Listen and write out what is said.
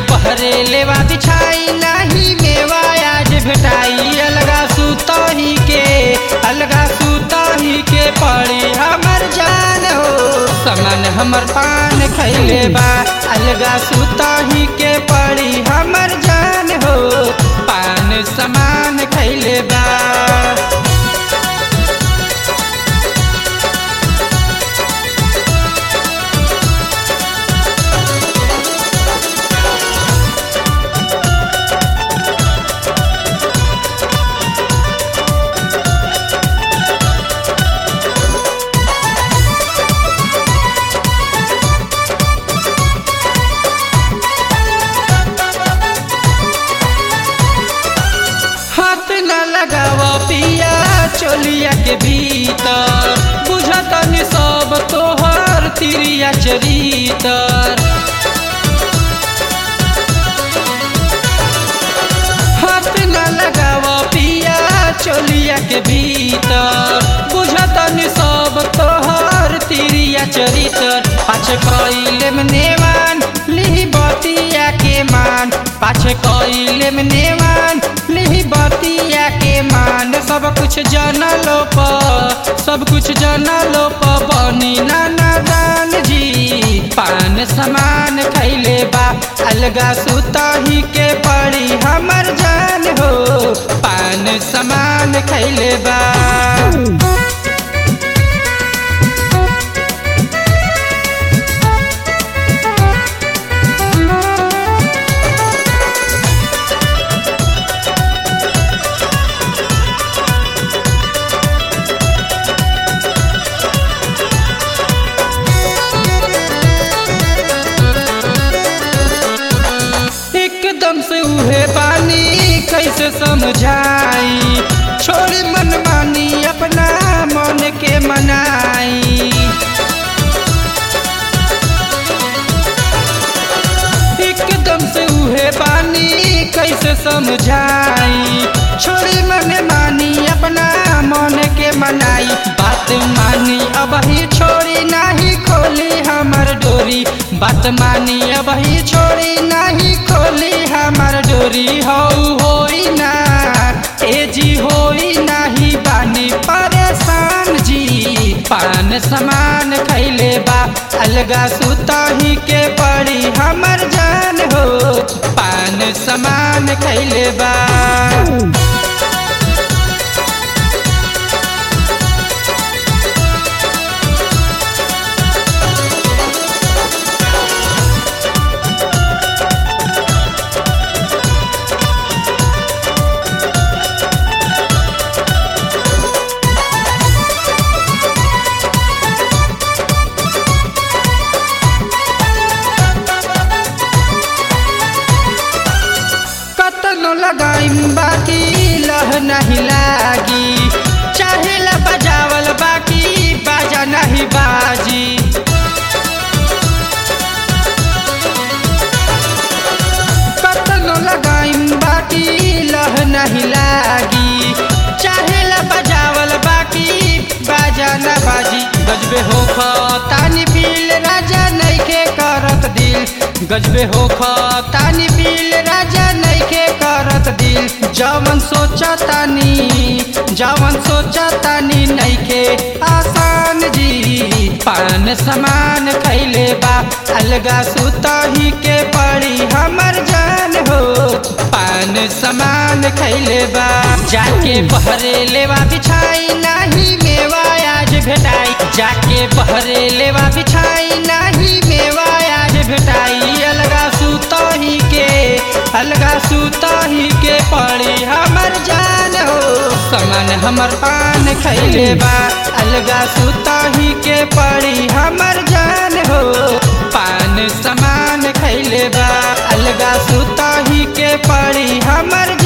बहरे लेवा बिछाई नाही मेवा आज भेटाई अलगा सुतही के पड़ी हमर जान हो समान हमर पान खैले बा अलगा सुतही के पड़ी हमर जान हो पान समान खैले बा। लगावा पिया चोलिया के भीतर बुझतनी सब तोहर तिरिया चरितर हाथ न लगावा पिया चोलिया के भीतर बुझतनी सब तोहर तिरिया चरितर पाछे कइले में नेवान लिही बतिया के मान पाछे कइले में नेवान लिही बतिया के मान सब कुछ जानलो प बनी नाना दान जी पान समान खैले बा अलगा सुतही के पड़ी हमर जान हो पान समान खैले बा। एकदम से उहे पानी कैसे समझाई छोड़ी मन मानी अपना मन के मनाई एकदम से उहे पानी कैसे समझाई छोड़ी मन मानी अपना मन के मनाई बात मानी अब ही छोड़ी नहीं खोली हमर डोरी बात मानी अब ही छोड़ी नहीं खोली हमर डोरी होई ना ए जी होई नहीं बानी परेशान जी पान समान खैले बा अलगा सुतही के पड़ी हमर जान हो पान समान खैले बा। लगाई बाकी लह नहीं लागी चाहेला बजावल बाकी बाजा नहीं बाजी कतनो लगाई बाकी लह नहीं लागी चाहेला बजावल बाकी बाजा न बाजी गजबे हो तानी पील राजा नइखे करत दिल गजबे हो तानी पील राजा नइखे करत दिल जवन सोचा तानी नइखे आसान जी पान समान खैले बा अलगा सुतही के पड़ी हमर जान हो पान समान खैले बा जाके बहरे लेवा बिछाई नाही मेवा आज भेटाई जाके बहरे लेवा बिछाई नाही मेवा आज भेटाई अलगा सुतही के पड़ी हमर जान हो समान हमर पान खैले बा अलगा सुतही के पड़ी हमर जान हो पान समान खैले बा अलगा सुतही के पड़ी हमर